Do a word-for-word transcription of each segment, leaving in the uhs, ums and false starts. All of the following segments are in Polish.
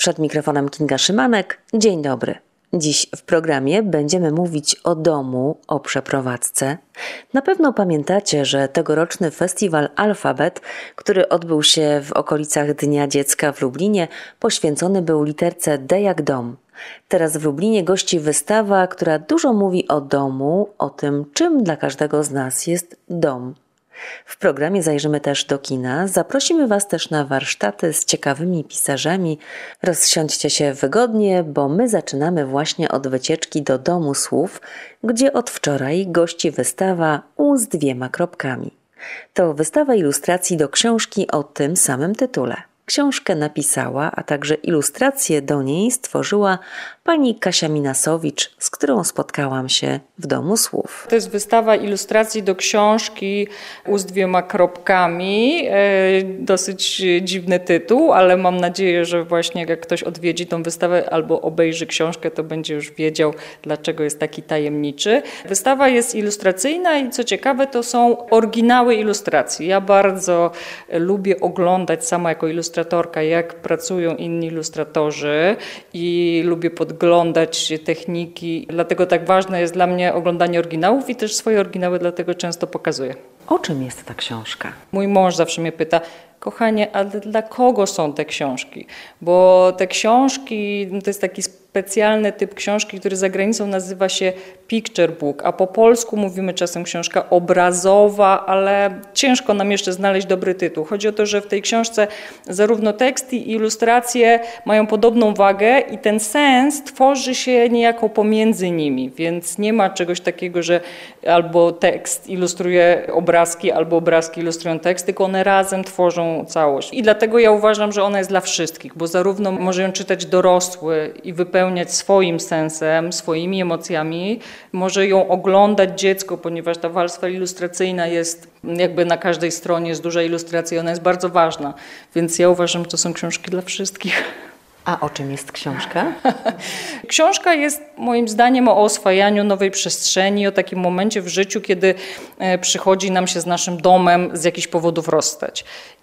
Przed mikrofonem Kinga Szymanek. Dzień dobry. Dziś w programie będziemy mówić o domu, o przeprowadzce. Na pewno pamiętacie, że tegoroczny festiwal Alfabet, który odbył się w okolicach Dnia Dziecka w Lublinie, poświęcony był literce D jak dom. Teraz w Lublinie gości wystawa, która dużo mówi o domu, o tym, czym dla każdego z nas jest dom. W programie zajrzymy też do kina, zaprosimy Was też na warsztaty z ciekawymi pisarzami. Rozsiądźcie się wygodnie, bo my zaczynamy właśnie od wycieczki do Domu Słów, gdzie od wczoraj gości wystawa U z dwiema kropkami. To wystawa ilustracji do książki o tym samym tytule. Książkę napisała, a także ilustracje do niej stworzyła pani Kasia Minasowicz, z którą spotkałam się w Domu Słów. To jest wystawa ilustracji do książki U z dwiema kropkami. Dosyć dziwny tytuł, ale mam nadzieję, że właśnie jak ktoś odwiedzi tą wystawę albo obejrzy książkę, to będzie już wiedział, dlaczego jest taki tajemniczy. Wystawa jest ilustracyjna i co ciekawe, to są oryginały ilustracji. Ja bardzo lubię oglądać sama jako ilustratorka, jak pracują inni ilustratorzy i lubię podglądać techniki. Dlatego tak ważne jest dla mnie oglądanie oryginałów i też swoje oryginały dlatego często pokazuję. O czym jest ta książka? Mój mąż zawsze mnie pyta: kochanie, ale dla kogo są te książki? Bo te książki to jest taki specjalny typ książki, który za granicą nazywa się picture book, a po polsku mówimy czasem książka obrazowa, ale ciężko nam jeszcze znaleźć dobry tytuł. Chodzi o to, że w tej książce zarówno teksty i ilustracje mają podobną wagę i ten sens tworzy się niejako pomiędzy nimi, więc nie ma czegoś takiego, że albo tekst ilustruje obrazki, albo obrazki ilustrują tekst, tylko one razem tworzą całość. I dlatego ja uważam, że ona jest dla wszystkich, bo zarówno może ją czytać dorosły i wypełniać swoim sensem, swoimi emocjami, może ją oglądać dziecko, ponieważ ta warstwa ilustracyjna jest jakby na każdej stronie, jest duża ilustracja i ona jest bardzo ważna, więc ja uważam, że to są książki dla wszystkich. A o czym jest książka? Książka jest moim zdaniem o oswajaniu nowej przestrzeni, o takim momencie w życiu, kiedy przychodzi nam się z naszym domem z jakichś powodów rozstać.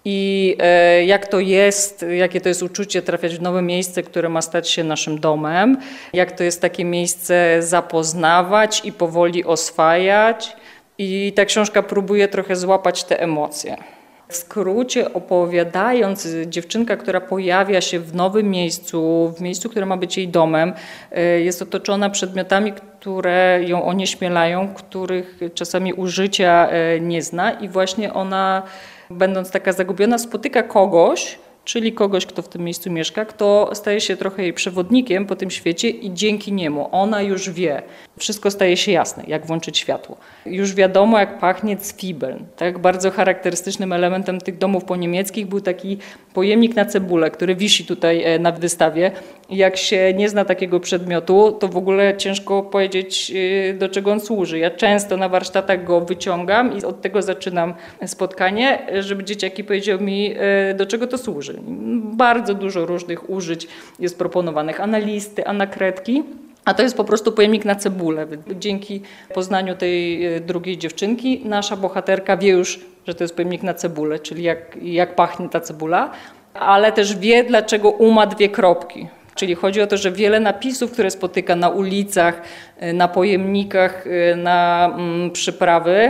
I jak to jest, jakie to jest uczucie trafiać w nowe miejsce, które ma stać się naszym domem, jak to jest takie miejsce zapoznawać i powoli oswajać. I ta książka próbuje trochę złapać te emocje. W skrócie opowiadając, dziewczynka, która pojawia się w nowym miejscu, w miejscu, które ma być jej domem, jest otoczona przedmiotami, które ją onieśmielają, których czasami użycia nie zna i właśnie ona, będąc taka zagubiona, spotyka kogoś, czyli kogoś, kto w tym miejscu mieszka, kto staje się trochę jej przewodnikiem po tym świecie i dzięki niemu ona już wie. Wszystko staje się jasne, jak włączyć światło. Już wiadomo, jak pachnie Zwiebeln. Tak, bardzo charakterystycznym elementem tych domów poniemieckich był taki pojemnik na cebulę, który wisi tutaj na wystawie. Jak się nie zna takiego przedmiotu, to w ogóle ciężko powiedzieć, do czego on służy. Ja często na warsztatach go wyciągam i od tego zaczynam spotkanie, żeby dzieciaki powiedziały mi, do czego to służy. Bardzo dużo różnych użyć jest proponowanych. A na listy, a na kredki. A to jest po prostu pojemnik na cebulę. Dzięki poznaniu tej drugiej dziewczynki nasza bohaterka wie już, że to jest pojemnik na cebulę, czyli jak, jak pachnie ta cebula, ale też wie, dlaczego U ma dwie kropki. Czyli chodzi o to, że wiele napisów, które spotyka na ulicach, na pojemnikach, na mm, przyprawy,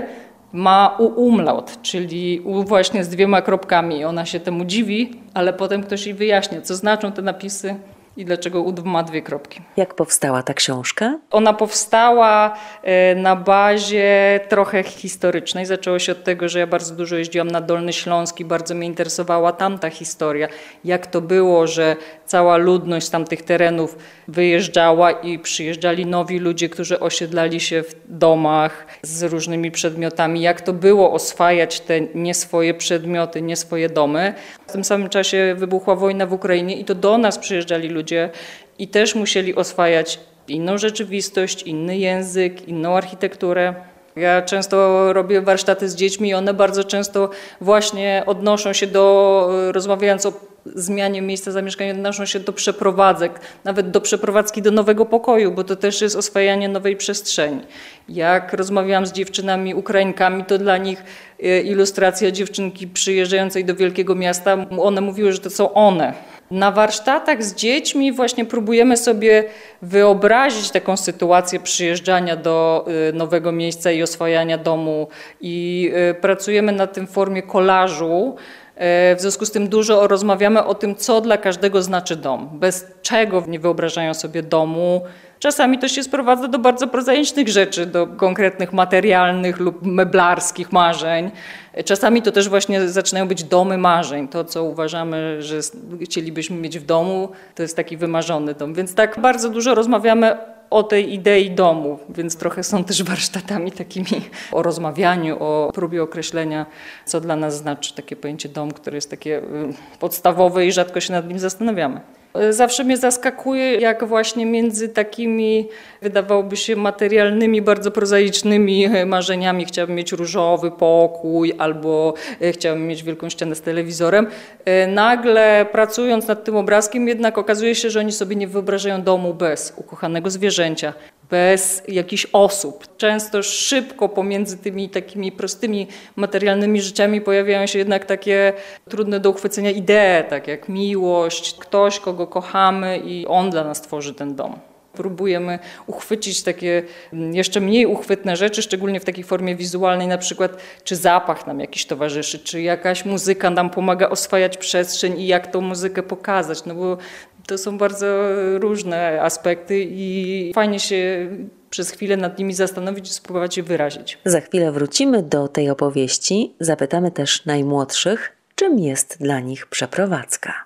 ma U umlaut, czyli U właśnie z dwiema kropkami. Ona się temu dziwi, ale potem ktoś jej wyjaśnia, co znaczą te napisy i dlaczego U ma dwie kropki. Jak powstała ta książka? Ona powstała na bazie trochę historycznej. Zaczęło się od tego, że ja bardzo dużo jeździłam na Dolny Śląsk i bardzo mnie interesowała tamta historia. Jak to było, że cała ludność z tamtych terenów wyjeżdżała i przyjeżdżali nowi ludzie, którzy osiedlali się w domach z różnymi przedmiotami. Jak to było oswajać te nie swoje przedmioty, nie swoje domy. W tym samym czasie wybuchła wojna w Ukrainie i to do nas przyjeżdżali ludzie i też musieli oswajać inną rzeczywistość, inny język, inną architekturę. Ja często robię warsztaty z dziećmi i one bardzo często właśnie odnoszą się do, rozmawiając o zmianie miejsca zamieszkania, odnoszą się do przeprowadzek, nawet do przeprowadzki do nowego pokoju, bo to też jest oswajanie nowej przestrzeni. Jak rozmawiałam z dziewczynami Ukrainkami, to dla nich ilustracja dziewczynki przyjeżdżającej do wielkiego miasta, one mówiły, że to są one. Na warsztatach z dziećmi właśnie próbujemy sobie wyobrazić taką sytuację przyjeżdżania do nowego miejsca i oswajania domu i pracujemy na tym w formie kolażu. W związku z tym dużo rozmawiamy o tym, co dla każdego znaczy dom, bez czego nie wyobrażają sobie domu. Czasami to się sprowadza do bardzo prozaicznych rzeczy, do konkretnych materialnych lub meblarskich marzeń. Czasami to też właśnie zaczynają być domy marzeń. To, co uważamy, że chcielibyśmy mieć w domu, to jest taki wymarzony dom. Więc tak bardzo dużo rozmawiamy o tej idei domu, więc trochę są też warsztatami takimi o rozmawianiu, o próbie określenia, co dla nas znaczy takie pojęcie dom, które jest takie podstawowe i rzadko się nad nim zastanawiamy. Zawsze mnie zaskakuje, jak właśnie między takimi, wydawałoby się, materialnymi, bardzo prozaicznymi marzeniami, chciałabym mieć różowy pokój albo chciałabym mieć wielką ścianę z telewizorem, nagle pracując nad tym obrazkiem jednak okazuje się, że oni sobie nie wyobrażają domu bez ukochanego zwierzęcia, bez jakichś osób. Często szybko pomiędzy tymi takimi prostymi materialnymi życiami pojawiają się jednak takie trudne do uchwycenia idee, tak jak miłość, ktoś, kogo kochamy i on dla nas tworzy ten dom. Próbujemy uchwycić takie jeszcze mniej uchwytne rzeczy, szczególnie w takiej formie wizualnej, na przykład czy zapach nam jakiś towarzyszy, czy jakaś muzyka nam pomaga oswajać przestrzeń i jak tą muzykę pokazać, no bo to są bardzo różne aspekty i fajnie się przez chwilę nad nimi zastanowić i spróbować je wyrazić. Za chwilę wrócimy do tej opowieści, zapytamy też najmłodszych, czym jest dla nich przeprowadzka.